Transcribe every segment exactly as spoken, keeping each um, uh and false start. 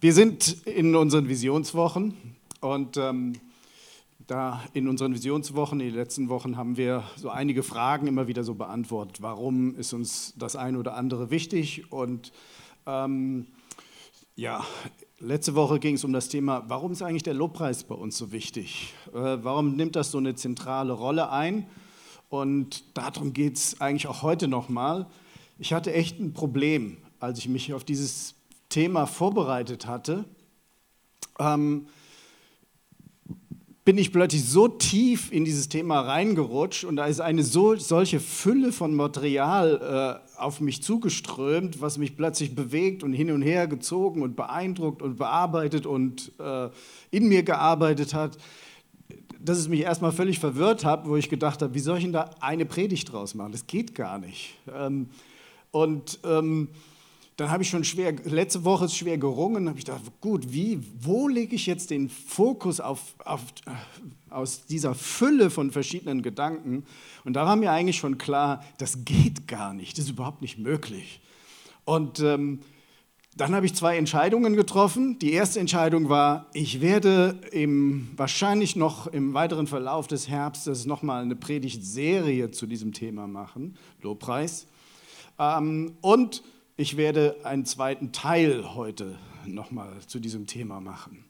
Wir sind in unseren Visionswochen und ähm, da in unseren Visionswochen, in den letzten Wochen, haben wir so einige Fragen immer wieder so beantwortet. Warum ist uns das eine oder andere wichtig? Und ähm, ja, letzte Woche ging es um das Thema, warum ist eigentlich der Lobpreis bei uns so wichtig? Äh, warum nimmt das so eine zentrale Rolle ein? Und darum geht es eigentlich auch heute nochmal. Ich hatte echt ein Problem, als ich mich auf dieses Thema vorbereitet hatte. Ähm, bin ich plötzlich so tief in dieses Thema reingerutscht und da ist eine so, solche Fülle von Material äh, auf mich zugeströmt, was mich plötzlich bewegt und hin und her gezogen und beeindruckt und bearbeitet und äh, in mir gearbeitet hat, dass es mich erstmal völlig verwirrt hat, wo ich gedacht habe, wie soll ich denn da eine Predigt draus machen? Das geht gar nicht. Ähm, und ähm, dann habe ich schon schwer, letzte Woche ist schwer gerungen, habe ich gedacht, gut, wie, wo lege ich jetzt den Fokus auf, auf, aus dieser Fülle von verschiedenen Gedanken? Und da war mir eigentlich schon klar, das geht gar nicht, das ist überhaupt nicht möglich. Und ähm, dann habe ich zwei Entscheidungen getroffen. Die erste Entscheidung war, ich werde im, wahrscheinlich noch im weiteren Verlauf des Herbstes nochmal eine Predigtserie zu diesem Thema machen, Lobpreis. Ähm, und ich werde einen zweiten Teil heute nochmal zu diesem Thema machen.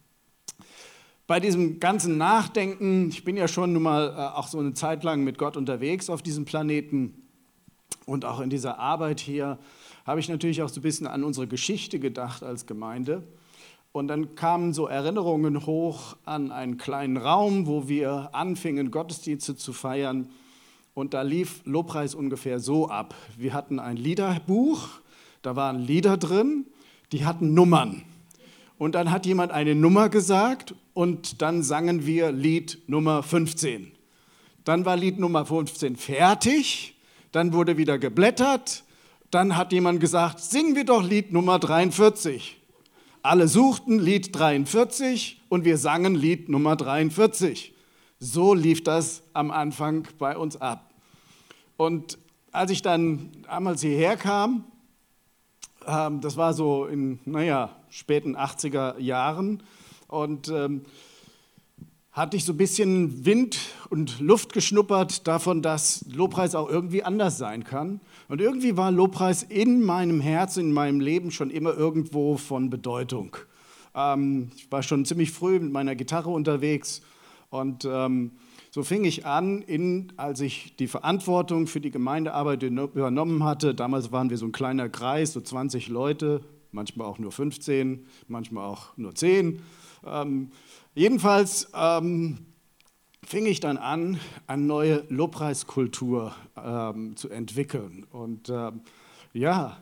Bei diesem ganzen Nachdenken, ich bin ja schon nun mal äh, auch so eine Zeit lang mit Gott unterwegs auf diesem Planeten und auch in dieser Arbeit hier, habe ich natürlich auch so ein bisschen an unsere Geschichte gedacht als Gemeinde. Und dann kamen so Erinnerungen hoch an einen kleinen Raum, wo wir anfingen, Gottesdienste zu feiern. Und da lief Lobpreis ungefähr so ab. Wir hatten ein Liederbuch, da waren Lieder drin, die hatten Nummern. Und dann hat jemand eine Nummer gesagt und dann sangen wir Lied Nummer fünfzehn. Dann war Lied Nummer fünfzehn fertig, dann wurde wieder geblättert, dann hat jemand gesagt, singen wir doch Lied Nummer dreiundvierzig. Alle suchten Lied dreiundvierzig und wir sangen Lied Nummer dreiundvierzig. So lief das am Anfang bei uns ab. Und als ich dann damals hierher kam, ähm, das war so in, naja, späten achtziger Jahren, und ähm, hatte ich so ein bisschen Wind und Luft geschnuppert davon, dass Lobpreis auch irgendwie anders sein kann. Und irgendwie war Lobpreis in meinem Herzen, in meinem Leben schon immer irgendwo von Bedeutung. Ähm, ich war schon ziemlich früh mit meiner Gitarre unterwegs. Und ähm, so fing ich an, in, als ich die Verantwortung für die Gemeindearbeit übernommen hatte. Damals waren wir so ein kleiner Kreis, so zwanzig Leute, manchmal auch nur fünfzehn, manchmal auch nur zehn. Ähm, jedenfalls ähm, fing ich dann an, eine neue Lobpreiskultur ähm, zu entwickeln. Und ähm, ja,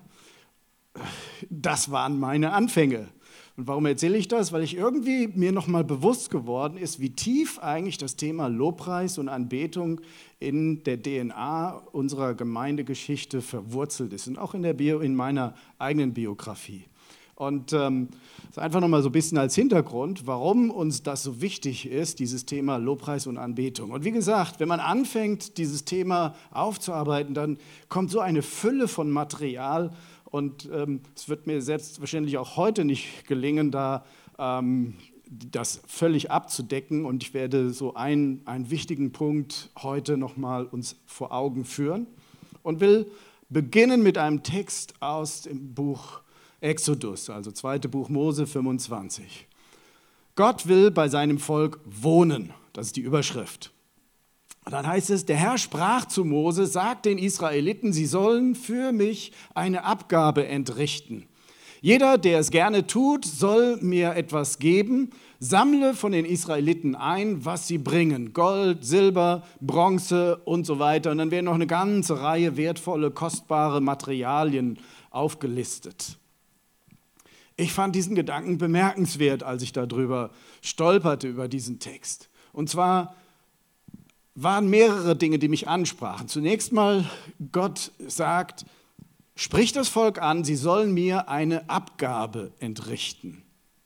das waren meine Anfänge. Und warum erzähle ich das? Weil ich irgendwie mir nochmal bewusst geworden ist, wie tief eigentlich das Thema Lobpreis und Anbetung in der D N A unserer Gemeindegeschichte verwurzelt ist und auch in, der Bio, in meiner eigenen Biografie. Und ähm, das ist einfach nochmal so ein bisschen als Hintergrund, warum uns das so wichtig ist, dieses Thema Lobpreis und Anbetung. Und wie gesagt, wenn man anfängt, dieses Thema aufzuarbeiten, dann kommt so eine Fülle von Material. Und ähm, es wird mir selbstverständlich auch heute nicht gelingen, da ähm, das völlig abzudecken. Und ich werde so einen, einen wichtigen Punkt heute nochmal uns vor Augen führen und will beginnen mit einem Text aus dem Buch Exodus, also zweite Buch Mose fünfundzwanzig. Gott will bei seinem Volk wohnen, das ist die Überschrift. Und dann heißt es, der Herr sprach zu Mose, sagt den Israeliten, sie sollen für mich eine Abgabe entrichten. Jeder, der es gerne tut, soll mir etwas geben. Sammle von den Israeliten ein, was sie bringen. Gold, Silber, Bronze und so weiter. Und dann werden noch eine ganze Reihe wertvolle, kostbare Materialien aufgelistet. Ich fand diesen Gedanken bemerkenswert, als ich darüber stolperte, über diesen Text. Und zwar waren mehrere Dinge, die mich ansprachen. Zunächst mal, Gott sagt, sprich das Volk an, sie sollen mir eine Abgabe entrichten.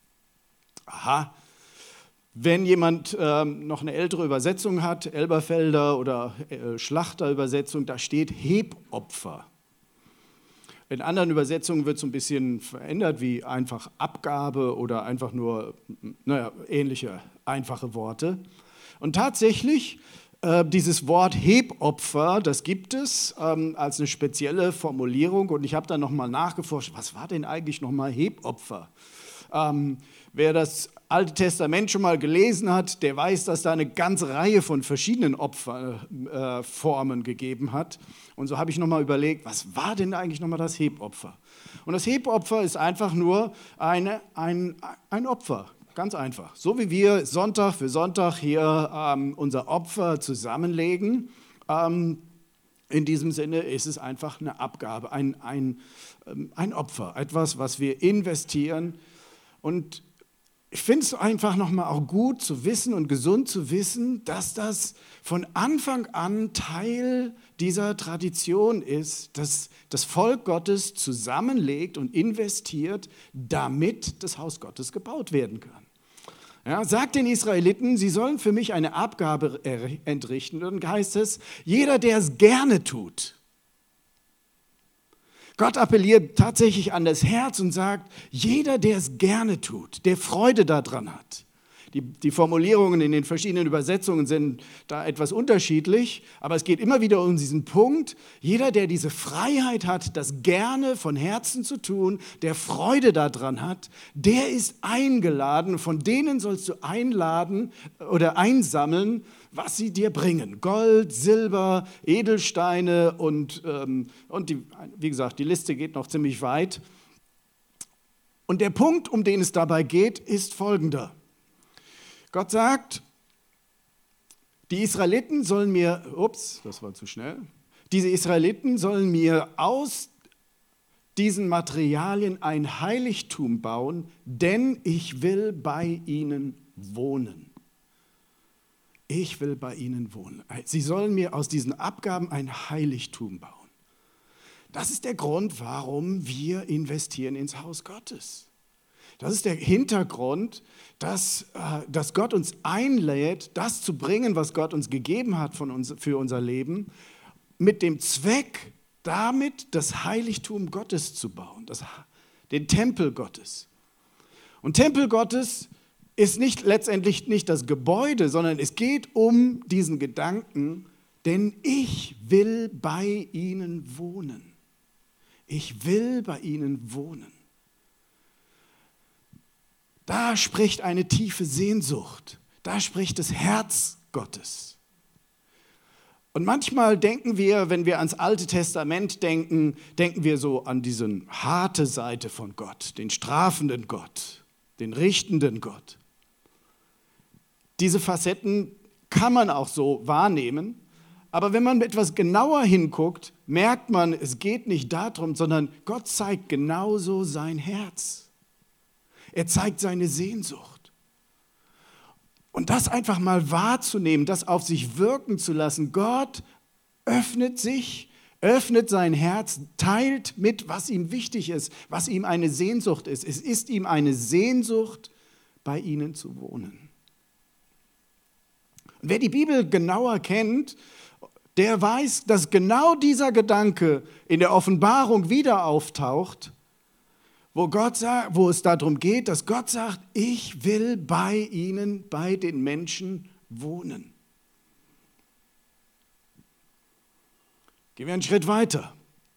Aha, wenn jemand ähm, noch eine ältere Übersetzung hat, Elberfelder oder äh, Schlachterübersetzung, da steht Hebopfer. In anderen Übersetzungen wird es ein bisschen verändert, wie einfach Abgabe oder einfach nur, naja, ähnliche einfache Worte. Und tatsächlich, äh, dieses Wort Hebopfer, das gibt es ähm, als eine spezielle Formulierung. Und ich habe dann nochmal nachgeforscht, was war denn eigentlich nochmal Hebopfer? Ähm, wer das Alte Testament schon mal gelesen hat, der weiß, dass da eine ganze Reihe von verschiedenen Opferformen äh, gegeben hat. Und so habe ich nochmal überlegt, was war denn eigentlich nochmal das Hebopfer? Und das Hebopfer ist einfach nur eine, ein, ein Opfer, ganz einfach. So wie wir Sonntag für Sonntag hier ähm, unser Opfer zusammenlegen, ähm, in diesem Sinne ist es einfach eine Abgabe, ein, ein, ähm, ein Opfer, etwas, was wir investieren. Und ich finde es einfach nochmal auch gut zu wissen und gesund zu wissen, dass das von Anfang an Teil dieser Tradition ist, dass das Volk Gottes zusammenlegt und investiert, damit das Haus Gottes gebaut werden kann. Ja, sagt den Israeliten, sie sollen für mich eine Abgabe entrichten. Dann heißt es, jeder, der es gerne tut. Gott appelliert tatsächlich an das Herz und sagt, jeder, der es gerne tut, der Freude daran hat. Die, die Formulierungen in den verschiedenen Übersetzungen sind da etwas unterschiedlich, aber es geht immer wieder um diesen Punkt, jeder, der diese Freiheit hat, das gerne von Herzen zu tun, der Freude daran hat, der ist eingeladen, von denen sollst du einladen oder einsammeln, was sie dir bringen. Gold, Silber, Edelsteine und, ähm, und die, wie gesagt, die Liste geht noch ziemlich weit. Und der Punkt, um den es dabei geht, ist folgender. Gott sagt, die Israeliten sollen mir, ups, das war zu schnell, diese Israeliten sollen mir aus diesen Materialien ein Heiligtum bauen, denn ich will bei ihnen wohnen. Ich will bei ihnen wohnen. Sie sollen mir aus diesen Abgaben ein Heiligtum bauen. Das ist der Grund, warum wir investieren ins Haus Gottes. Das ist der Hintergrund, dass, dass Gott uns einlädt, das zu bringen, was Gott uns gegeben hat von uns, für unser Leben, mit dem Zweck, damit das Heiligtum Gottes zu bauen, das, den Tempel Gottes. Und Tempel Gottes ist nicht letztendlich nicht das Gebäude, sondern es geht um diesen Gedanken, denn ich will bei ihnen wohnen. Ich will bei ihnen wohnen. Da spricht eine tiefe Sehnsucht. Da spricht das Herz Gottes. Und manchmal denken wir, wenn wir ans Alte Testament denken, denken wir so an diese harte Seite von Gott, den strafenden Gott, den richtenden Gott. Diese Facetten kann man auch so wahrnehmen, aber wenn man etwas genauer hinguckt, merkt man, es geht nicht darum, sondern Gott zeigt genauso sein Herz. Er zeigt seine Sehnsucht. Und das einfach mal wahrzunehmen, das auf sich wirken zu lassen. Gott öffnet sich, öffnet sein Herz, teilt mit, was ihm wichtig ist, was ihm eine Sehnsucht ist. Es ist ihm eine Sehnsucht, bei ihnen zu wohnen. Und wer die Bibel genauer kennt, der weiß, dass genau dieser Gedanke in der Offenbarung wieder auftaucht, wo, Gott sagt, wo es darum geht, dass Gott sagt, ich will bei ihnen, bei den Menschen wohnen. Gehen wir einen Schritt weiter.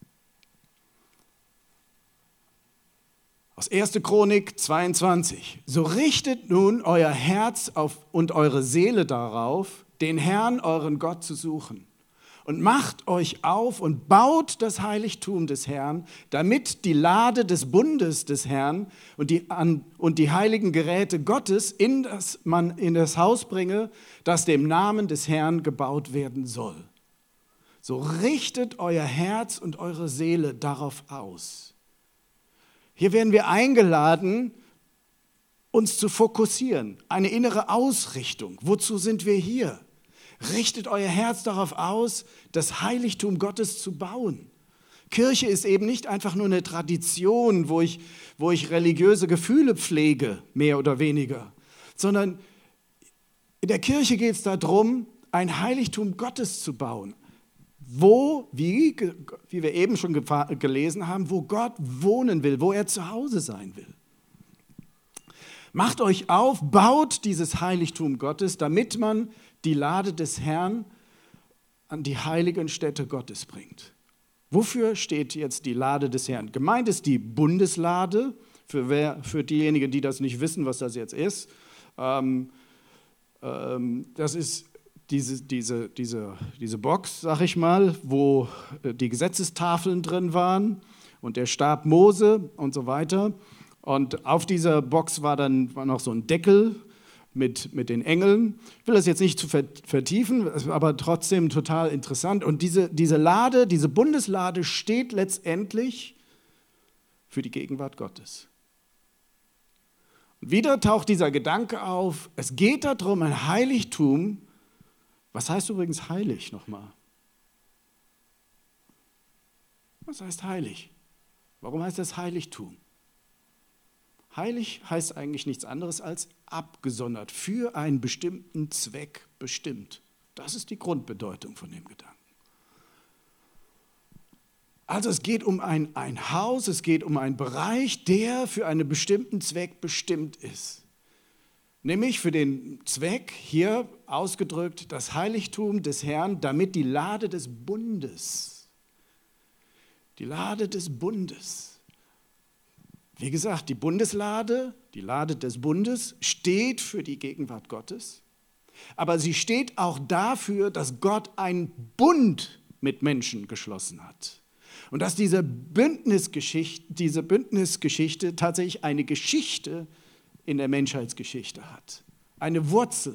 Aus erster Chronik zweiundzwanzig. So richtet nun euer Herz auf und eure Seele darauf, den Herrn, euren Gott, zu suchen. Und macht euch auf und baut das Heiligtum des Herrn, damit die Lade des Bundes des Herrn und die, an, und die heiligen Geräte Gottes in das, man in das Haus bringe, das dem Namen des Herrn gebaut werden soll. So richtet euer Herz und eure Seele darauf aus. Hier werden wir eingeladen, uns zu fokussieren, eine innere Ausrichtung. Wozu sind wir hier? Richtet euer Herz darauf aus, das Heiligtum Gottes zu bauen. Kirche ist eben nicht einfach nur eine Tradition, wo ich, wo ich religiöse Gefühle pflege, mehr oder weniger, sondern in der Kirche geht es darum, ein Heiligtum Gottes zu bauen. wo, wie, wie wir eben schon gelesen haben, wo Gott wohnen will, wo er zu Hause sein will. Macht euch auf, baut dieses Heiligtum Gottes, damit man die Lade des Herrn an die heiligen Stätte Gottes bringt. Wofür steht jetzt die Lade des Herrn? Gemeint ist die Bundeslade, für, wer, für diejenigen, die das nicht wissen, was das jetzt ist. Ähm, ähm, das ist diese, diese, diese, diese Box, sag ich mal, wo die Gesetzestafeln drin waren und der Stab Mose und so weiter. Und auf dieser Box war dann war noch so ein Deckel mit, mit den Engeln. Ich will das jetzt nicht zu vertiefen, aber trotzdem total interessant. Und diese, diese Lade, diese Bundeslade steht letztendlich für die Gegenwart Gottes. Und wieder taucht dieser Gedanke auf, es geht darum, ein Heiligtum. Was heißt übrigens heilig nochmal? Was heißt heilig? Warum heißt das Heiligtum? Heilig heißt eigentlich nichts anderes als abgesondert, für einen bestimmten Zweck bestimmt. Das ist die Grundbedeutung von dem Gedanken. Also es geht um ein, ein Haus, es geht um einen Bereich, der für einen bestimmten Zweck bestimmt ist. Nämlich für den Zweck, hier ausgedrückt, das Heiligtum des Herrn, damit die Lade des Bundes, die Lade des Bundes, wie gesagt, die Bundeslade, die Lade des Bundes steht für die Gegenwart Gottes, aber sie steht auch dafür, dass Gott einen Bund mit Menschen geschlossen hat. Und dass diese Bündnisgeschichte, diese Bündnisgeschichte tatsächlich eine Geschichte in der Menschheitsgeschichte hat, eine Wurzel.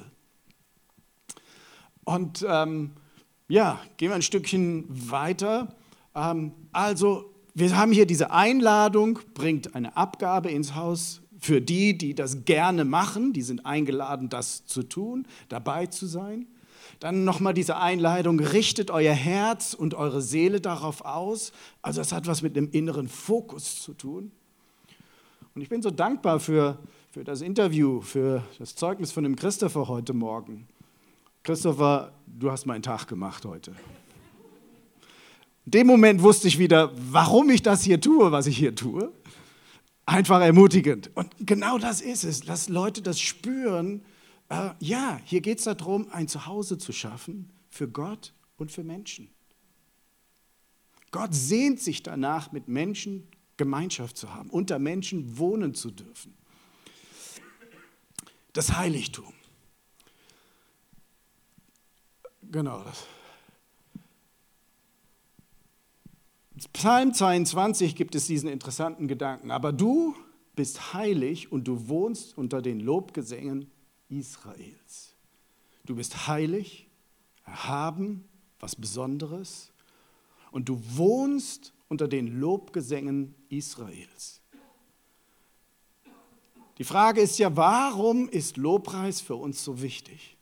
Und ähm, ja, gehen wir ein Stückchen weiter. Ähm, also wir haben hier diese Einladung, bringt eine Abgabe ins Haus für die, die das gerne machen. Die sind eingeladen, das zu tun, dabei zu sein. Dann nochmal diese Einladung, richtet euer Herz und eure Seele darauf aus. Also das hat was mit einem inneren Fokus zu tun. Und ich bin so dankbar für, für das Interview, für das Zeugnis von dem Christopher heute Morgen. Christopher, du hast meinen Tag gemacht heute. In dem Moment wusste ich wieder, warum ich das hier tue, was ich hier tue. Einfach ermutigend. Und genau das ist es, dass Leute das spüren. Äh, ja, hier geht es darum, ein Zuhause zu schaffen für Gott und für Menschen. Gott sehnt sich danach, mit Menschen Gemeinschaft zu haben, unter Menschen wohnen zu dürfen. Das Heiligtum. Genau das. Psalm zweiundzwanzig gibt es diesen interessanten Gedanken. Aber du bist heilig und du wohnst unter den Lobgesängen Israels. Du bist heilig, erhaben, was Besonderes. Und du wohnst unter den Lobgesängen Israels. Die Frage ist ja, warum ist Lobpreis für uns so wichtig?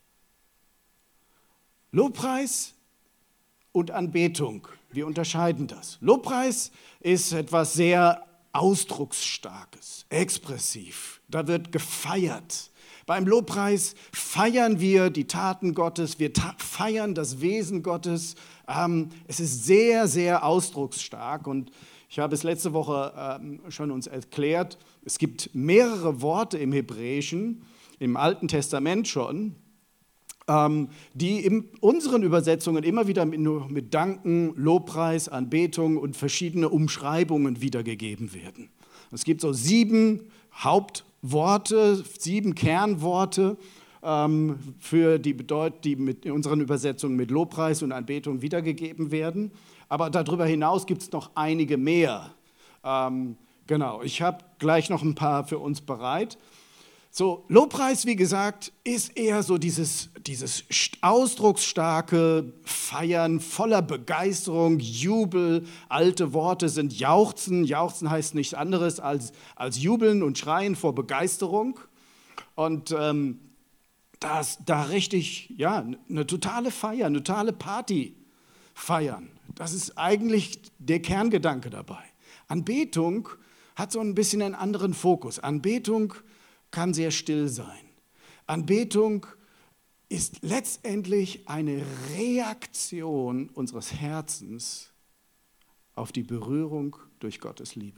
Lobpreis und Anbetung, wir unterscheiden das. Lobpreis ist etwas sehr Ausdrucksstarkes, expressiv. Da wird gefeiert. Beim Lobpreis feiern wir die Taten Gottes, wir ta- feiern das Wesen Gottes. Ähm, es ist sehr, sehr ausdrucksstark. Und ich habe es letzte Woche ähm, schon uns erklärt, es gibt mehrere Worte im Hebräischen, im Alten Testament schon, ähm, die in unseren Übersetzungen immer wieder mit, mit Danken, Lobpreis, Anbetung und verschiedene Umschreibungen wiedergegeben werden. Es gibt so sieben Hauptworte, sieben Kernworte, ähm, für die Bedeut- die mit in unseren Übersetzungen mit Lobpreis und Anbetung wiedergegeben werden. Aber darüber hinaus gibt es noch einige mehr. Ähm, genau, ich habe gleich noch ein paar für uns bereit. So, Lobpreis, wie gesagt, ist eher so dieses, dieses ausdrucksstarke Feiern, voller Begeisterung, Jubel. Alte Worte sind Jauchzen. Jauchzen heißt nichts anderes als, als Jubeln und Schreien vor Begeisterung. Und ähm, das, da richtig, ja, eine totale Feier, eine totale Party feiern. Das ist eigentlich der Kerngedanke dabei. Anbetung hat so ein bisschen einen anderen Fokus. Anbetung kann sehr still sein. Anbetung ist letztendlich eine Reaktion unseres Herzens auf die Berührung durch Gottes Liebe.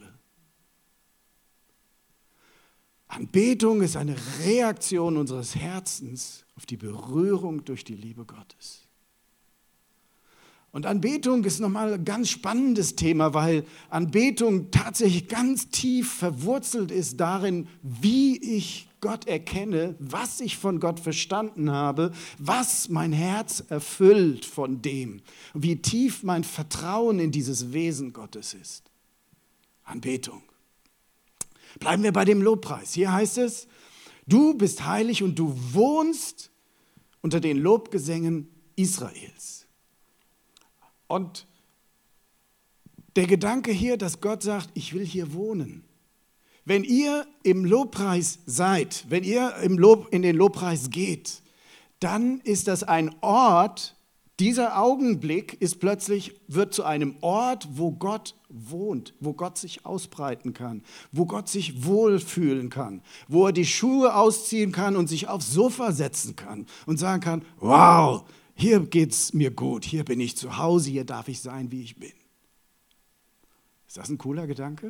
Anbetung ist eine Reaktion unseres Herzens auf die Berührung durch die Liebe Gottes. Und Anbetung ist nochmal ein ganz spannendes Thema, weil Anbetung tatsächlich ganz tief verwurzelt ist darin, wie ich Gott erkenne, was ich von Gott verstanden habe, was mein Herz erfüllt von dem, wie tief mein Vertrauen in dieses Wesen Gottes ist. Anbetung. Bleiben wir bei dem Lobpreis. Hier heißt es, du bist heilig und du wohnst unter den Lobgesängen Israels. Und der Gedanke hier, dass Gott sagt, ich will hier wohnen. Wenn ihr im Lobpreis seid, wenn ihr im Lob, in den Lobpreis geht, dann ist das ein Ort, dieser Augenblick ist plötzlich, wird zu einem Ort, wo Gott wohnt, wo Gott sich ausbreiten kann, wo Gott sich wohlfühlen kann, wo er die Schuhe ausziehen kann und sich aufs Sofa setzen kann und sagen kann, wow, hier geht's mir gut, hier bin ich zu Hause, hier darf ich sein, wie ich bin. Ist das ein cooler Gedanke?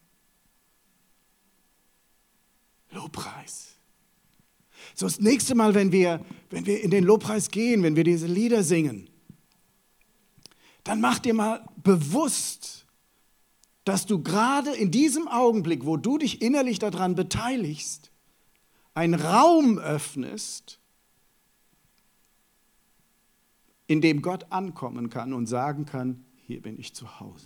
Lobpreis. So, das nächste Mal, wenn wir, wenn wir in den Lobpreis gehen, wenn wir diese Lieder singen, dann mach dir mal bewusst, dass du gerade in diesem Augenblick, wo du dich innerlich daran beteiligst, einen Raum öffnest, in dem Gott ankommen kann und sagen kann, hier bin ich zu Hause.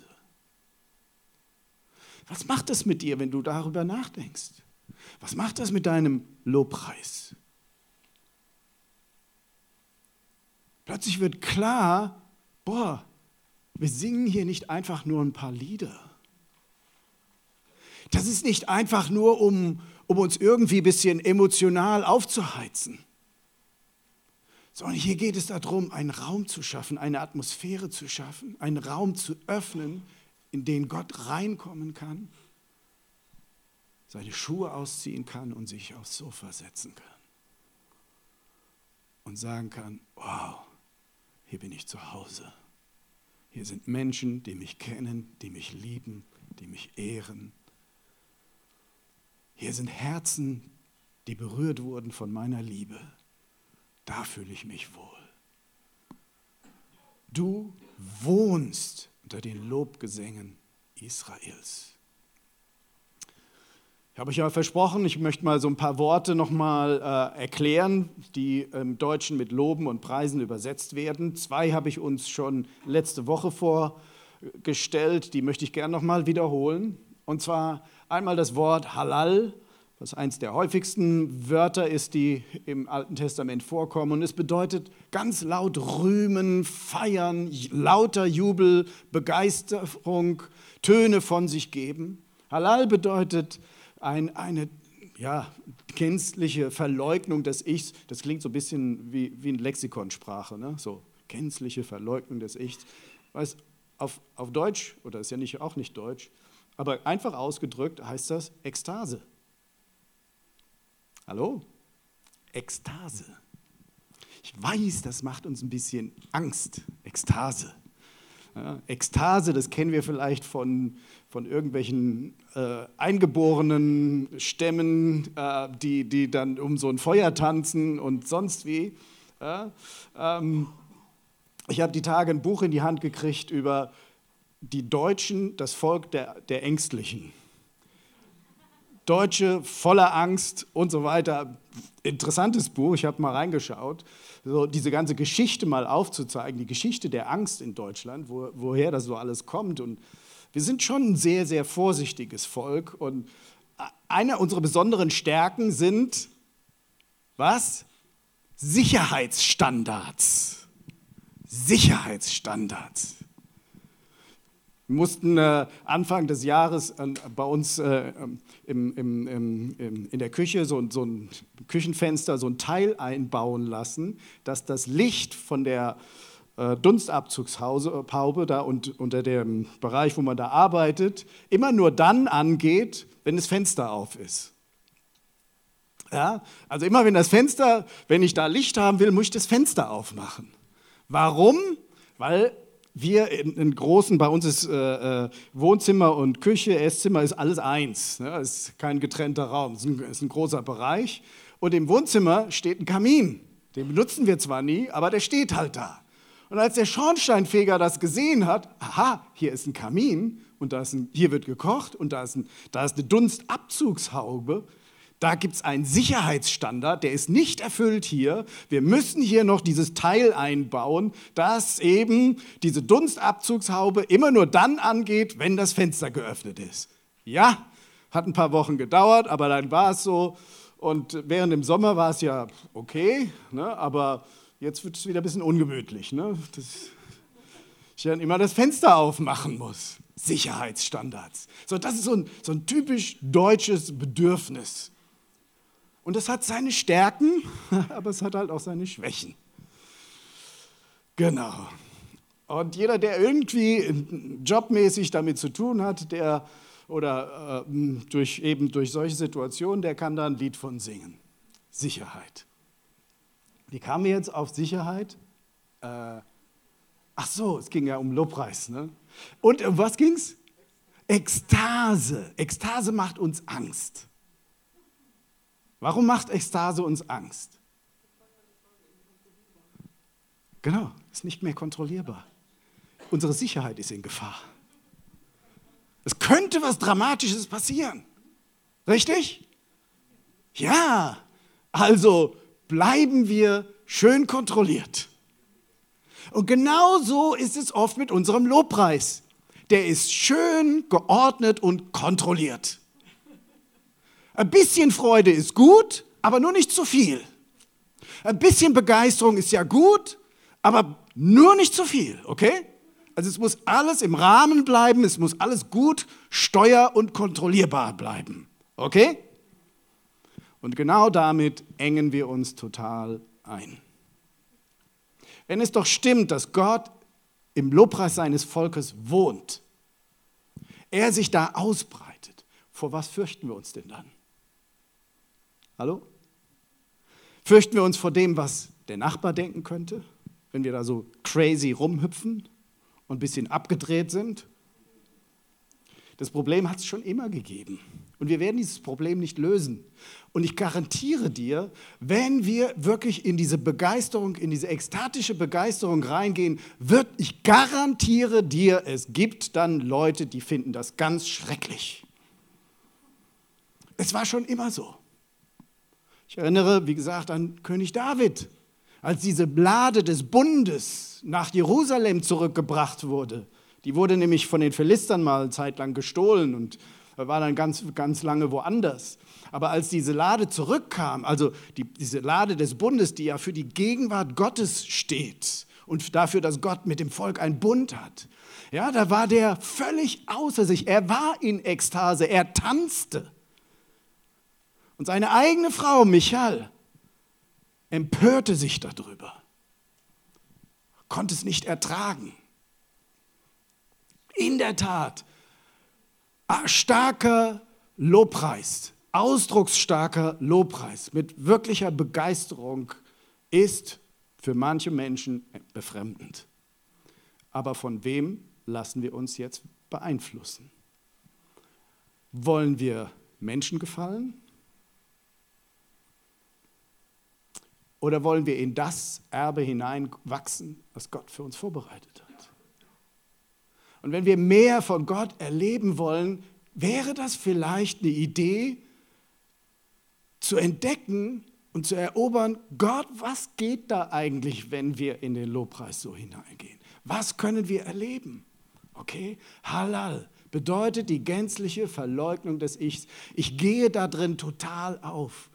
Was macht das mit dir, wenn du darüber nachdenkst? Was macht das mit deinem Lobpreis? Plötzlich wird klar, boah, wir singen hier nicht einfach nur ein paar Lieder. Das ist nicht einfach nur, um, um uns irgendwie ein bisschen emotional aufzuheizen, sondern hier geht es darum, einen Raum zu schaffen, eine Atmosphäre zu schaffen, einen Raum zu öffnen, in den Gott reinkommen kann, seine Schuhe ausziehen kann und sich aufs Sofa setzen kann und sagen kann, wow, hier bin ich zu Hause. Hier sind Menschen, die mich kennen, die mich lieben, die mich ehren. Hier sind Herzen, die berührt wurden von meiner Liebe. Da fühle ich mich wohl. Du wohnst unter den Lobgesängen Israels. Ich habe euch ja versprochen, ich möchte mal so ein paar Worte nochmal äh, erklären, die im Deutschen mit Loben und Preisen übersetzt werden. Zwei habe ich uns schon letzte Woche vorgestellt, die möchte ich gerne nochmal wiederholen. Und zwar einmal das Wort Halal, was eins der häufigsten Wörter ist, die im Alten Testament vorkommen. Und es bedeutet ganz laut rühmen, feiern, lauter Jubel, Begeisterung, Töne von sich geben. Halal bedeutet ein, eine ja, gänzliche Verleugnung des Ichs. Das klingt so ein bisschen wie, wie eine Lexikonsprache, ne? So gänzliche Verleugnung des Ichs. Weiß, auf, auf Deutsch, oder ist ja nicht, auch nicht Deutsch, aber einfach ausgedrückt heißt das Ekstase. Hallo? Ekstase. Ich weiß, das macht uns ein bisschen Angst. Ekstase. Ja, Ekstase, das kennen wir vielleicht von, von irgendwelchen äh, eingeborenen Stämmen, äh, die, die dann um so ein Feuer tanzen und sonst wie. Ja, ähm, ich habe die Tage ein Buch in die Hand gekriegt über die Deutschen, das Volk der, der Ängstlichen. Deutsche voller Angst und so weiter. Interessantes Buch, ich habe mal reingeschaut, so diese ganze Geschichte mal aufzuzeigen, die Geschichte der Angst in Deutschland, wo, woher das so alles kommt. Und wir sind schon ein sehr, sehr vorsichtiges Volk. Und eine unserer besonderen Stärken sind, was? Sicherheitsstandards. Sicherheitsstandards. Wir mussten äh, Anfang des Jahres äh, bei uns äh, im, im, im, in der Küche so, so ein Küchenfenster, so ein Teil einbauen lassen, dass das Licht von der äh, Dunstabzugshaube da und unter dem Bereich, wo man da arbeitet, immer nur dann angeht, wenn das Fenster auf ist. Ja, also immer wenn das Fenster, wenn ich da Licht haben will, muss ich das Fenster aufmachen. Warum? Weil wir in, in großen, bei uns ist äh, äh, Wohnzimmer und Küche, Esszimmer ist alles eins. Ne? Ist kein getrennter Raum, es ist ein, ist ein großer Bereich. Und im Wohnzimmer steht ein Kamin. Den benutzen wir zwar nie, aber der steht halt da. Und als der Schornsteinfeger das gesehen hat, aha, hier ist ein Kamin und da ist ein, hier wird gekocht und da ist, ein, da ist eine Dunstabzugshaube, da gibt es einen Sicherheitsstandard, der ist nicht erfüllt hier. Wir müssen hier noch dieses Teil einbauen, dass eben diese Dunstabzugshaube immer nur dann angeht, wenn das Fenster geöffnet ist. Ja, hat ein paar Wochen gedauert, aber dann war es so. Und während im Sommer war es ja okay, ne, aber jetzt wird es wieder ein bisschen ungemütlich, ne, dass ich dann immer das Fenster aufmachen muss. Sicherheitsstandards. So, das ist so ein, so ein typisch deutsches Bedürfnis. Und es hat seine Stärken, aber es hat halt auch seine Schwächen. Genau. Und jeder, der irgendwie jobmäßig damit zu tun hat, der oder äh, durch, eben durch solche Situationen, der kann da ein Lied von singen. Sicherheit. Wie kamen wir jetzt auf Sicherheit? Äh, ach so, es ging ja um Lobpreis. Ne? Und um was ging's? Ekstase. Ekstase macht uns Angst. Warum macht Ekstase uns Angst? Genau, ist nicht mehr kontrollierbar. Unsere Sicherheit ist in Gefahr. Es könnte was Dramatisches passieren. Richtig? Ja, also bleiben wir schön kontrolliert. Und genau so ist es oft mit unserem Lobpreis. Der ist schön geordnet und kontrolliert. Ein bisschen Freude ist gut, aber nur nicht zu viel. Ein bisschen Begeisterung ist ja gut, aber nur nicht zu viel, okay? Also es muss alles im Rahmen bleiben, es muss alles gut steuer- und kontrollierbar bleiben, okay? Und genau damit engen wir uns total ein. Wenn es doch stimmt, dass Gott im Lobpreis seines Volkes wohnt, er sich da ausbreitet, vor was fürchten wir uns denn dann? Hallo? Fürchten wir uns vor dem, was der Nachbar denken könnte, wenn wir da so crazy rumhüpfen und ein bisschen abgedreht sind? Das Problem hat es schon immer gegeben. Und wir werden dieses Problem nicht lösen. Und ich garantiere dir, wenn wir wirklich in diese Begeisterung, in diese ekstatische Begeisterung reingehen, wird, ich garantiere dir, es gibt dann Leute, die finden das ganz schrecklich. Es war schon immer so. Ich erinnere, wie gesagt, an König David, als diese Lade des Bundes nach Jerusalem zurückgebracht wurde. Die wurde nämlich von den Philistern mal eine Zeit lang gestohlen und war dann ganz, ganz lange woanders. Aber als diese Lade zurückkam, also die, diese Lade des Bundes, die ja für die Gegenwart Gottes steht und dafür, dass Gott mit dem Volk einen Bund hat, ja, da war der völlig außer sich. Er war in Ekstase, er tanzte. Und seine eigene Frau, Michal, empörte sich darüber, konnte es nicht ertragen. In der Tat, starker Lobpreis, ausdrucksstarker Lobpreis mit wirklicher Begeisterung ist für manche Menschen befremdend. Aber von wem lassen wir uns jetzt beeinflussen? Wollen wir Menschen gefallen? Oder wollen wir in das Erbe hineinwachsen, was Gott für uns vorbereitet hat? Und wenn wir mehr von Gott erleben wollen, wäre das vielleicht eine Idee, zu entdecken und zu erobern, Gott, was geht da eigentlich, wenn wir in den Lobpreis so hineingehen? Was können wir erleben? Okay, Halal bedeutet die gänzliche Verleugnung des Ichs. Ich gehe da drin total auf.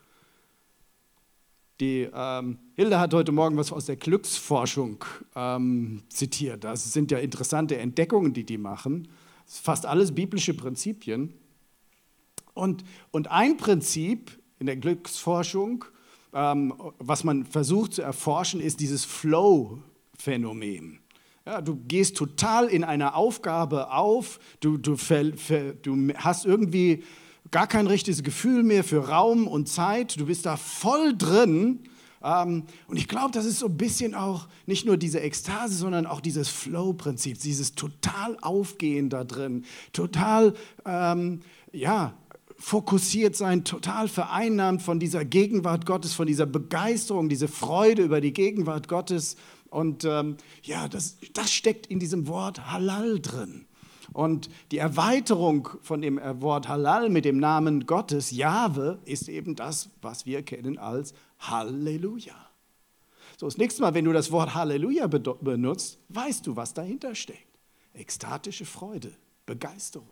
Die ähm, Hilde hat heute Morgen was aus der Glücksforschung ähm, zitiert. Das sind ja interessante Entdeckungen, die die machen. Das ist fast alles biblische Prinzipien. Und, und ein Prinzip in der Glücksforschung, ähm, was man versucht zu erforschen, ist dieses Flow-Phänomen. Ja, du gehst total in einer Aufgabe auf, du, du, ver, ver, du hast irgendwie gar kein richtiges Gefühl mehr für Raum und Zeit. Du bist da voll drin. Ähm, und ich glaube, das ist so ein bisschen auch nicht nur diese Ekstase, sondern auch dieses Flow-Prinzip, dieses total Aufgehen da drin, total, ähm, ja, fokussiert sein, total vereinnahmt von dieser Gegenwart Gottes, von dieser Begeisterung, diese Freude über die Gegenwart Gottes. Und ähm, ja, das, das steckt in diesem Wort Halal drin. Und die Erweiterung von dem Wort Halal mit dem Namen Gottes, Jahwe, ist eben das, was wir kennen als Halleluja. So, das nächste Mal, wenn du das Wort Halleluja benutzt, weißt du, was dahinter steckt. Ekstatische Freude, Begeisterung.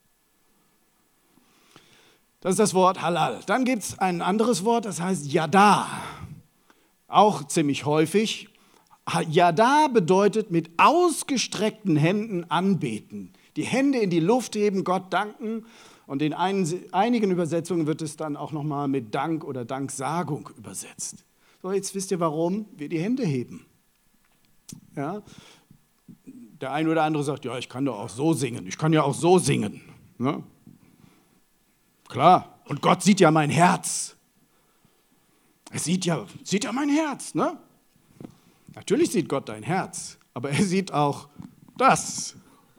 Das ist das Wort Halal. Dann gibt es ein anderes Wort, das heißt Yada. Auch ziemlich häufig. Yada bedeutet mit ausgestreckten Händen anbeten. Die Hände in die Luft heben, Gott danken. Und in einigen Übersetzungen wird es dann auch nochmal mit Dank oder Danksagung übersetzt. So, jetzt wisst ihr, warum wir die Hände heben. Ja? Der eine oder andere sagt, ja, ich kann doch auch so singen. Ich kann ja auch so singen. Ne? Klar, und Gott sieht ja mein Herz. Er sieht ja, sieht ja mein Herz, ne? Natürlich sieht Gott dein Herz, aber er sieht auch das.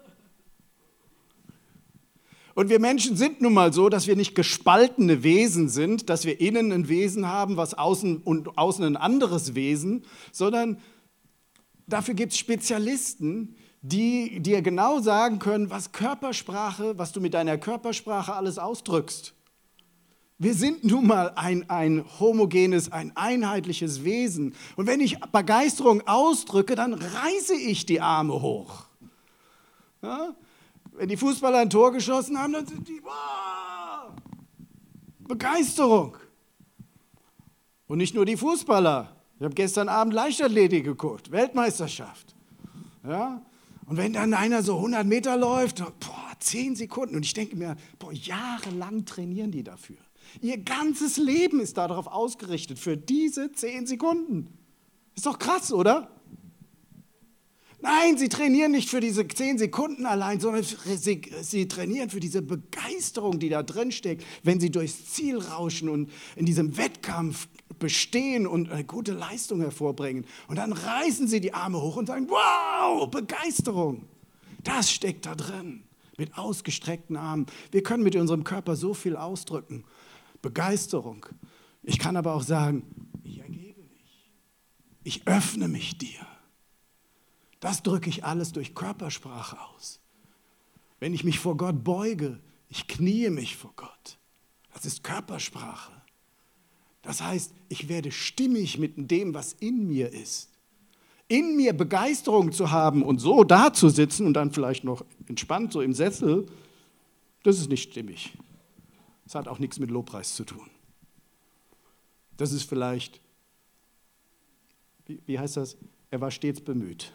Und wir Menschen sind nun mal so, dass wir nicht gespaltene Wesen sind, dass wir innen ein Wesen haben, was außen und außen ein anderes Wesen, sondern dafür gibt es Spezialisten, die dir genau sagen können, was Körpersprache, was du mit deiner Körpersprache alles ausdrückst. Wir sind nun mal ein, ein homogenes, ein einheitliches Wesen. Und wenn ich Begeisterung ausdrücke, dann reiße ich die Arme hoch. Ja? Wenn die Fußballer ein Tor geschossen haben, dann sind die, wow, Begeisterung. Und nicht nur die Fußballer. Ich habe gestern Abend Leichtathletik geguckt, Weltmeisterschaft. Ja? Und wenn dann einer so hundert Meter läuft, boah, zehn Sekunden. Und ich denke mir, boah, jahrelang trainieren die dafür. Ihr ganzes Leben ist darauf ausgerichtet, für diese zehn Sekunden. Ist doch krass, oder? Nein, sie trainieren nicht für diese zehn Sekunden allein, sondern sie, sie trainieren für diese Begeisterung, die da drin steckt, wenn sie durchs Ziel rauschen und in diesem Wettkampf bestehen und eine gute Leistung hervorbringen. Und dann reißen sie die Arme hoch und sagen, wow, Begeisterung. Das steckt da drin, mit ausgestreckten Armen. Wir können mit unserem Körper so viel ausdrücken. Begeisterung. Ich kann aber auch sagen, ich ergebe mich. Ich öffne mich dir. Das drücke ich alles durch Körpersprache aus. Wenn ich mich vor Gott beuge, ich kniee mich vor Gott. Das ist Körpersprache. Das heißt, ich werde stimmig mit dem, was in mir ist. In mir Begeisterung zu haben und so da zu sitzen und dann vielleicht noch entspannt so im Sessel, das ist nicht stimmig. Das hat auch nichts mit Lobpreis zu tun. Das ist vielleicht, wie, wie heißt das? Er war stets bemüht.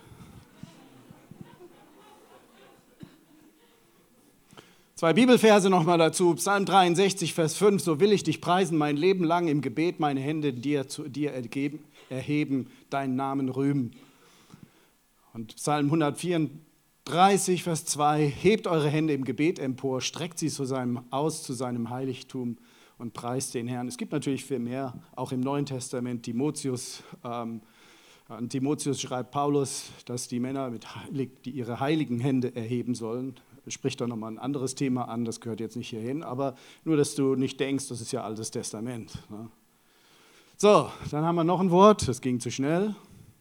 Zwei Bibelverse nochmal dazu, Psalm dreiundsechzig, Vers fünf, so will ich dich preisen, mein Leben lang im Gebet, meine Hände dir zu dir ergeben, erheben, deinen Namen rühmen. Und Psalm hundertvierunddreißig, Vers zwei, hebt eure Hände im Gebet empor, streckt sie zu seinem, aus zu seinem Heiligtum und preist den Herrn. Es gibt natürlich viel mehr, auch im Neuen Testament, Timotheus, ähm, an Timotheus schreibt Paulus, dass die Männer mit heilig, die ihre heiligen Hände erheben sollen. Spricht da nochmal ein anderes Thema an, das gehört jetzt nicht hierhin, aber nur, dass du nicht denkst, das ist ja Altes Testament. Ne? So, dann haben wir noch ein Wort, das ging zu schnell.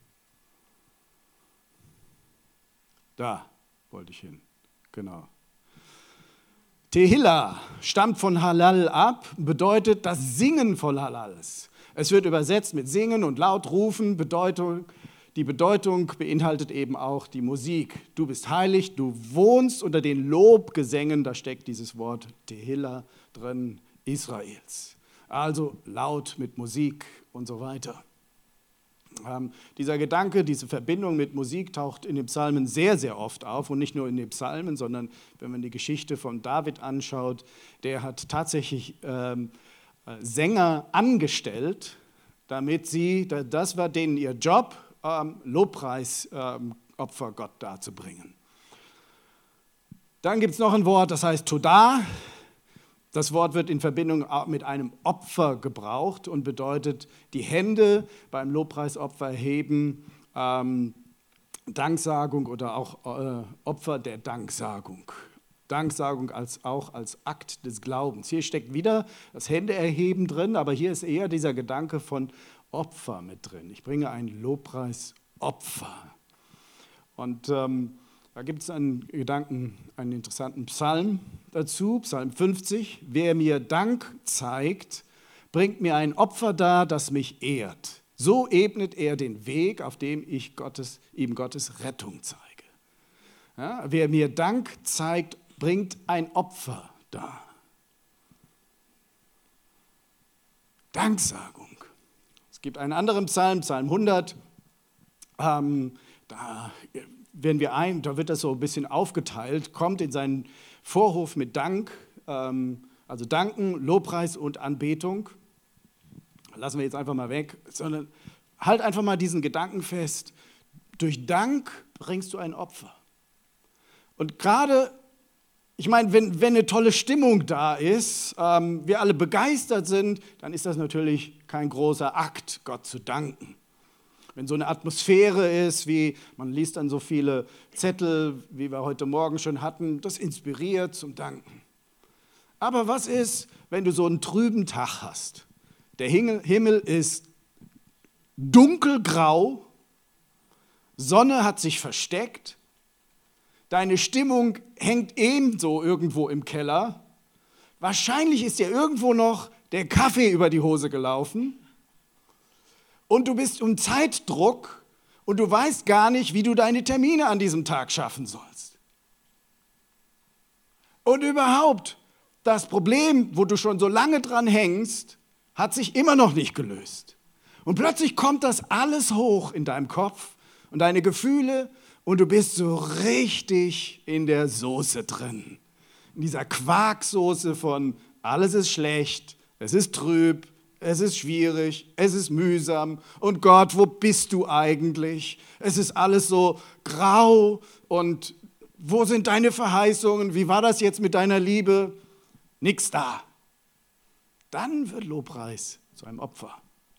Da wollte ich hin, genau. Tehillah stammt von Halal ab, bedeutet das Singen von Halals. Es wird übersetzt mit Singen und laut rufen, Bedeutung. Die Bedeutung beinhaltet eben auch die Musik. Du bist heilig, du wohnst unter den Lobgesängen, da steckt dieses Wort Tehillah drin, Israels. Also laut mit Musik und so weiter. Ähm, dieser Gedanke, diese Verbindung mit Musik taucht in den Psalmen sehr, sehr oft auf. Und nicht nur in den Psalmen, sondern wenn man die Geschichte von David anschaut, der hat tatsächlich ähm, Sänger angestellt, damit sie, das war denen ihr Job, Ähm, Lobpreisopfer ähm, Gott darzubringen. Dann gibt es noch ein Wort, das heißt Todah. Das Wort wird in Verbindung mit einem Opfer gebraucht und bedeutet, die Hände beim Lobpreisopfer heben, ähm, Danksagung oder auch äh, Opfer der Danksagung. Danksagung als, auch als Akt des Glaubens. Hier steckt wieder das Händeerheben drin, aber hier ist eher dieser Gedanke von Opfer mit drin. Ich bringe ein Lobpreisopfer. Und ähm, da gibt es einen Gedanken, einen interessanten Psalm dazu, Psalm fünfzig. Wer mir Dank zeigt, bringt mir ein Opfer dar, das mich ehrt. So ebnet er den Weg, auf dem ich Gottes, ihm Gottes Rettung zeige. Ja, wer mir Dank zeigt, bringt ein Opfer dar. Danksagung. Es gibt einen anderen Psalm, Psalm hundert, ähm, da werden wir ein, da wird das so ein bisschen aufgeteilt, kommt in seinen Vorhof mit Dank, ähm, also Danken, Lobpreis und Anbetung. Lassen wir jetzt einfach mal weg, sondern halt einfach mal diesen Gedanken fest. Durch Dank bringst du ein Opfer. Und gerade, ich meine, wenn, wenn eine tolle Stimmung da ist, ähm, wir alle begeistert sind, dann ist das natürlich kein großer Akt, Gott zu danken. Wenn so eine Atmosphäre ist, wie man liest dann so viele Zettel, wie wir heute Morgen schon hatten, das inspiriert zum Danken. Aber was ist, wenn du so einen trüben Tag hast? Der Himmel ist dunkelgrau, Sonne hat sich versteckt, deine Stimmung hängt ebenso irgendwo im Keller, wahrscheinlich ist dir irgendwo noch der Kaffee über die Hose gelaufen und du bist um Zeitdruck und du weißt gar nicht, wie du deine Termine an diesem Tag schaffen sollst. Und überhaupt, das Problem, wo du schon so lange dran hängst, hat sich immer noch nicht gelöst. Und plötzlich kommt das alles hoch in deinem Kopf und deine Gefühle und du bist so richtig in der Soße drin. In dieser Quarksoße von alles ist schlecht, es ist trüb, es ist schwierig, es ist mühsam und Gott, wo bist du eigentlich? Es ist alles so grau und wo sind deine Verheißungen? Wie war das jetzt mit deiner Liebe? Nix da. Dann wird Lobpreis zu einem Opfer.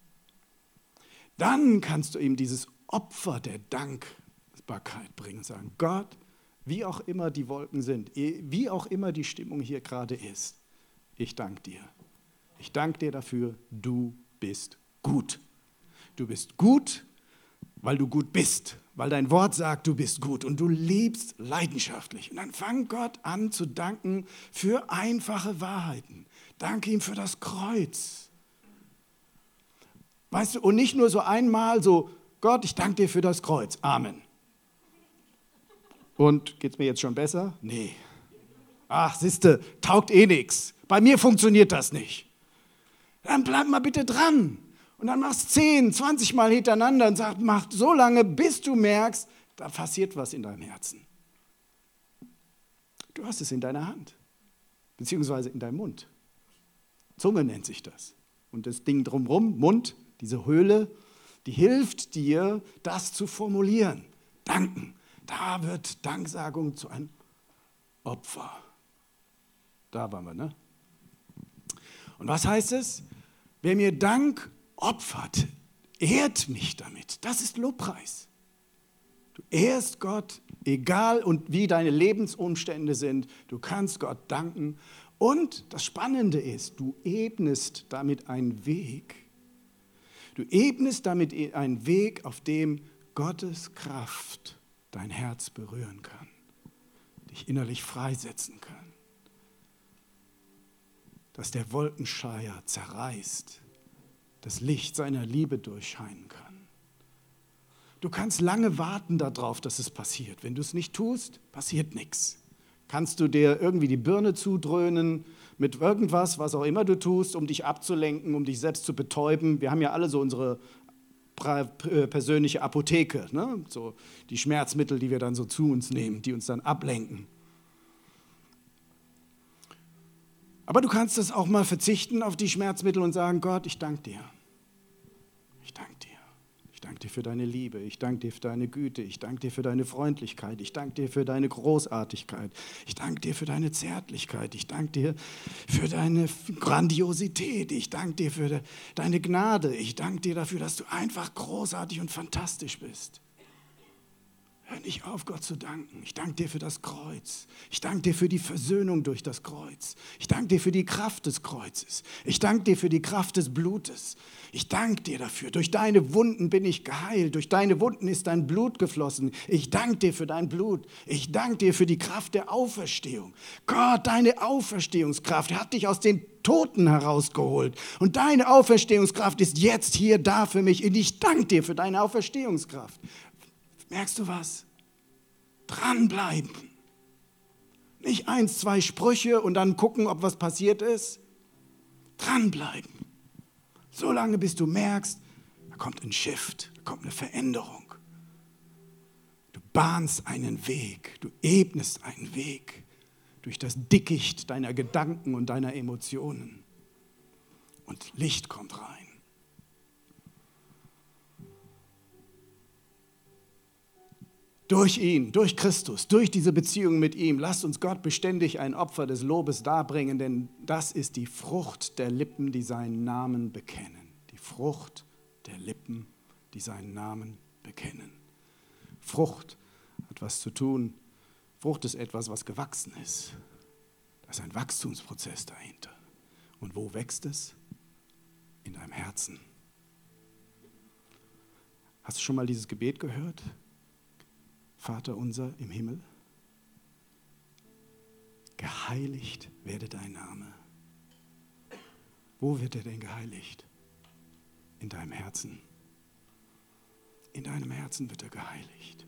Dann kannst du ihm dieses Opfer der Dankbarkeit bringen, sagen, Gott, wie auch immer die Wolken sind, wie auch immer die Stimmung hier gerade ist, ich danke dir. Ich danke dir dafür, du bist gut. Du bist gut, weil du gut bist, weil dein Wort sagt, du bist gut und du liebst leidenschaftlich. Und dann fang Gott an zu danken für einfache Wahrheiten. Danke ihm für das Kreuz. Weißt du, und nicht nur so einmal so, Gott, ich danke dir für das Kreuz. Amen. Und geht's mir jetzt schon besser? Nee. Ach, siehste, taugt eh nichts. Bei mir funktioniert das nicht. Dann bleib mal bitte dran. Und dann machst zehn, zwanzig Mal hintereinander und sag, mach so lange, bis du merkst, da passiert was in deinem Herzen. Du hast es in deiner Hand, beziehungsweise in deinem Mund. Zunge nennt sich das. Und das Ding drumherum, Mund, diese Höhle, die hilft dir, das zu formulieren. Danken. Da wird Danksagung zu einem Opfer. Da waren wir, ne? Und was heißt es? Wer mir Dank opfert, ehrt mich damit. Das ist Lobpreis. Du ehrst Gott, egal und wie deine Lebensumstände sind. Du kannst Gott danken. Und das Spannende ist, du ebnest damit einen Weg. Du ebnest damit einen Weg, auf dem Gottes Kraft dein Herz berühren kann, dich innerlich freisetzen kann. Dass der Wolkenschleier zerreißt, das Licht seiner Liebe durchscheinen kann. Du kannst lange warten darauf, dass es passiert. Wenn du es nicht tust, passiert nichts. Kannst du dir irgendwie die Birne zudröhnen mit irgendwas, was auch immer du tust, um dich abzulenken, um dich selbst zu betäuben. Wir haben ja alle so unsere persönliche Apotheke, ne? So die Schmerzmittel, die wir dann so zu uns nehmen, die uns dann ablenken. Aber du kannst das auch mal verzichten auf die Schmerzmittel und sagen, Gott, ich danke dir. Ich danke dir. Ich danke dir für deine Liebe, ich danke dir für deine Güte, ich danke dir für deine Freundlichkeit, ich danke dir für deine Großartigkeit, ich danke dir für deine Zärtlichkeit, ich danke dir für deine Grandiosität, ich danke dir für deine Gnade, ich danke dir dafür, dass du einfach großartig und fantastisch bist. Hör nicht auf, Gott zu danken. Ich danke dir für das Kreuz. Ich danke dir für die Versöhnung durch das Kreuz. Ich danke dir für die Kraft des Kreuzes. Ich danke dir für die Kraft des Blutes. Ich danke dir dafür. Durch deine Wunden bin ich geheilt. Durch deine Wunden ist dein Blut geflossen. Ich danke dir für dein Blut. Ich danke dir für die Kraft der Auferstehung. Gott, deine Auferstehungskraft hat dich aus den Toten herausgeholt. Und deine Auferstehungskraft ist jetzt hier da für mich. Und ich danke dir für deine Auferstehungskraft. Merkst du was? Dranbleiben. Nicht eins, zwei Sprüche und dann gucken, ob was passiert ist. Dranbleiben. So lange, bis du merkst, da kommt ein Shift, da kommt eine Veränderung. Du bahnst einen Weg, du ebnest einen Weg durch das Dickicht deiner Gedanken und deiner Emotionen. Und Licht kommt rein. Durch ihn, durch Christus, durch diese Beziehung mit ihm, lasst uns Gott beständig ein Opfer des Lobes darbringen, denn das ist die Frucht der Lippen, die seinen Namen bekennen. Die Frucht der Lippen, die seinen Namen bekennen. Frucht hat was zu tun. Frucht ist etwas, was gewachsen ist. Da ist ein Wachstumsprozess dahinter. Und wo wächst es? In deinem Herzen. Hast du schon mal dieses Gebet gehört? Vater unser im Himmel, geheiligt werde dein Name. Wo wird er denn geheiligt? In deinem Herzen. In deinem Herzen wird er geheiligt.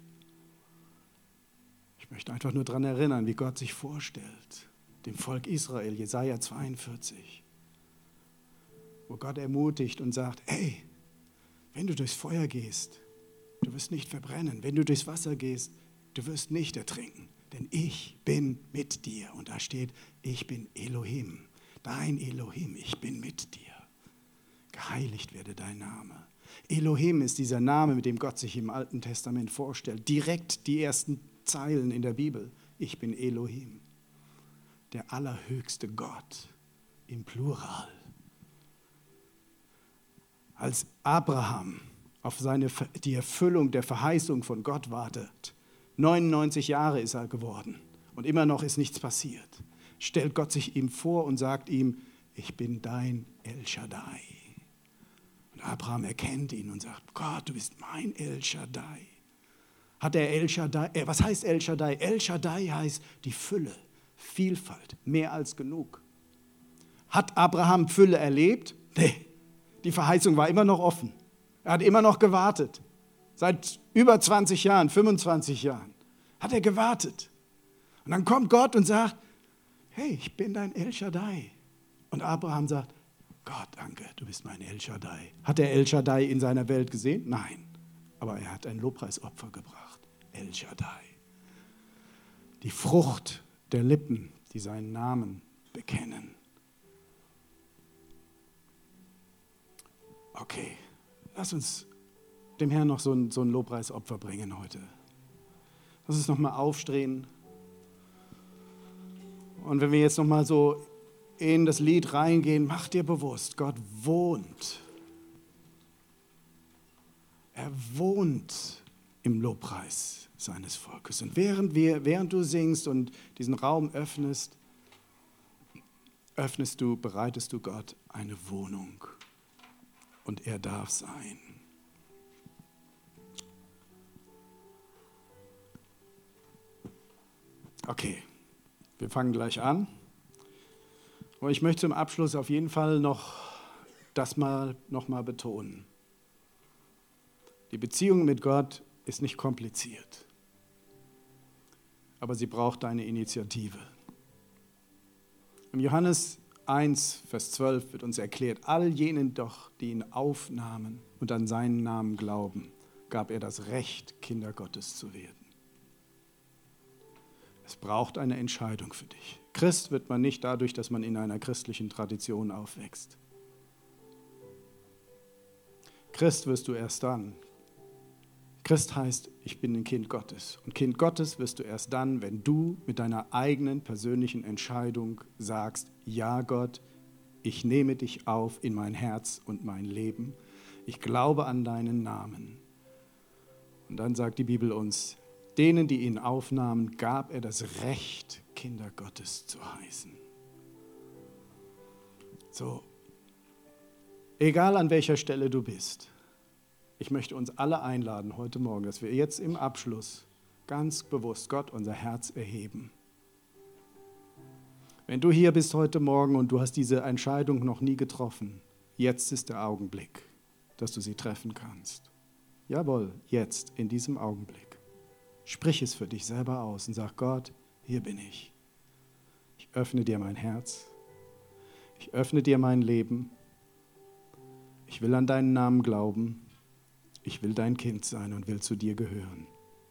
Ich möchte einfach nur daran erinnern, wie Gott sich vorstellt, dem Volk Israel, Jesaja zweiundvierzig, wo Gott ermutigt und sagt, hey, wenn du durchs Feuer gehst, du wirst nicht verbrennen. Wenn du durchs Wasser gehst, du wirst nicht ertrinken. Denn ich bin mit dir. Und da steht, ich bin Elohim. Dein Elohim, ich bin mit dir. Geheiligt werde dein Name. Elohim ist dieser Name, mit dem Gott sich im Alten Testament vorstellt. Direkt die ersten Zeilen in der Bibel. Ich bin Elohim. Der allerhöchste Gott im Plural. Als Abraham auf seine, die Erfüllung der Verheißung von Gott wartet. neunundneunzig Jahre ist er geworden und immer noch ist nichts passiert. Stellt Gott sich ihm vor und sagt ihm, ich bin dein El Shaddai. Und Abraham erkennt ihn und sagt, Gott, du bist mein El Shaddai. Hat er El Shaddai, äh, was heißt El Shaddai? El Shaddai heißt die Fülle, Vielfalt, mehr als genug. Hat Abraham Fülle erlebt? Nee, die Verheißung war immer noch offen. Er hat immer noch gewartet. Seit über zwanzig Jahren, fünfundzwanzig Jahren hat er gewartet. Und dann kommt Gott und sagt, hey, ich bin dein El Shaddai. Und Abraham sagt, Gott, danke, du bist mein El Shaddai. Hat er El Shaddai in seiner Welt gesehen? Nein. Aber er hat ein Lobpreisopfer gebracht. El Shaddai. Die Frucht der Lippen, die seinen Namen bekennen. Okay. Lass uns dem Herrn noch so ein, so ein Lobpreisopfer bringen heute. Lass uns nochmal aufstehen. Und wenn wir jetzt nochmal so in das Lied reingehen, mach dir bewusst, Gott wohnt. Er wohnt im Lobpreis seines Volkes. Und während, wir, während du singst und diesen Raum öffnest, öffnest du, bereitest du Gott eine Wohnung. Und er darf sein. Okay, wir fangen gleich an. Aber ich möchte zum Abschluss auf jeden Fall noch das mal noch mal betonen. Die Beziehung mit Gott ist nicht kompliziert, aber sie braucht deine Initiative. Im Johannes eins, Vers zwölf wird uns erklärt, all jenen doch, die ihn aufnahmen und an seinen Namen glauben, gab er das Recht, Kinder Gottes zu werden. Es braucht eine Entscheidung für dich. Christ wird man nicht dadurch, dass man in einer christlichen Tradition aufwächst. Christ wirst du erst dann, Christ heißt, ich bin ein Kind Gottes. Und Kind Gottes wirst du erst dann, wenn du mit deiner eigenen persönlichen Entscheidung sagst, ja Gott, ich nehme dich auf in mein Herz und mein Leben. Ich glaube an deinen Namen. Und dann sagt die Bibel uns, denen, die ihn aufnahmen, gab er das Recht, Kinder Gottes zu heißen. So, egal an welcher Stelle du bist, ich möchte uns alle einladen heute Morgen, dass wir jetzt im Abschluss ganz bewusst Gott unser Herz erheben. Wenn du hier bist heute Morgen und du hast diese Entscheidung noch nie getroffen, jetzt ist der Augenblick, dass du sie treffen kannst. Jawohl, jetzt, in diesem Augenblick. Sprich es für dich selber aus und sag, Gott, hier bin ich. Ich öffne dir mein Herz. Ich öffne dir mein Leben. Ich will an deinen Namen glauben. Ich will dein Kind sein und will zu dir gehören.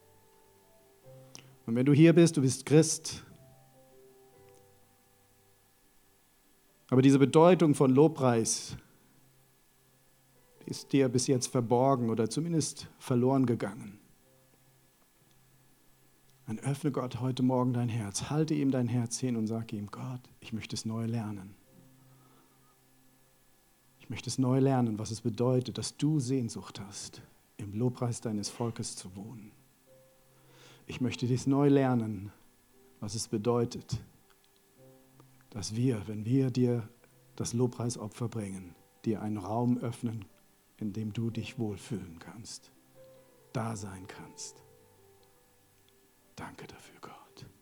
Und wenn du hier bist, du bist Christ, aber diese Bedeutung von Lobpreis ist dir bis jetzt verborgen oder zumindest verloren gegangen. Dann öffne Gott heute Morgen dein Herz, halte ihm dein Herz hin und sage ihm, Gott, ich möchte es neu lernen. Ich möchte es neu lernen, was es bedeutet, dass du Sehnsucht hast, im Lobpreis deines Volkes zu wohnen. Ich möchte dies neu lernen, was es bedeutet, dass wir, wenn wir dir das Lobpreisopfer bringen, dir einen Raum öffnen, in dem du dich wohlfühlen kannst, da sein kannst. Danke dafür, Gott.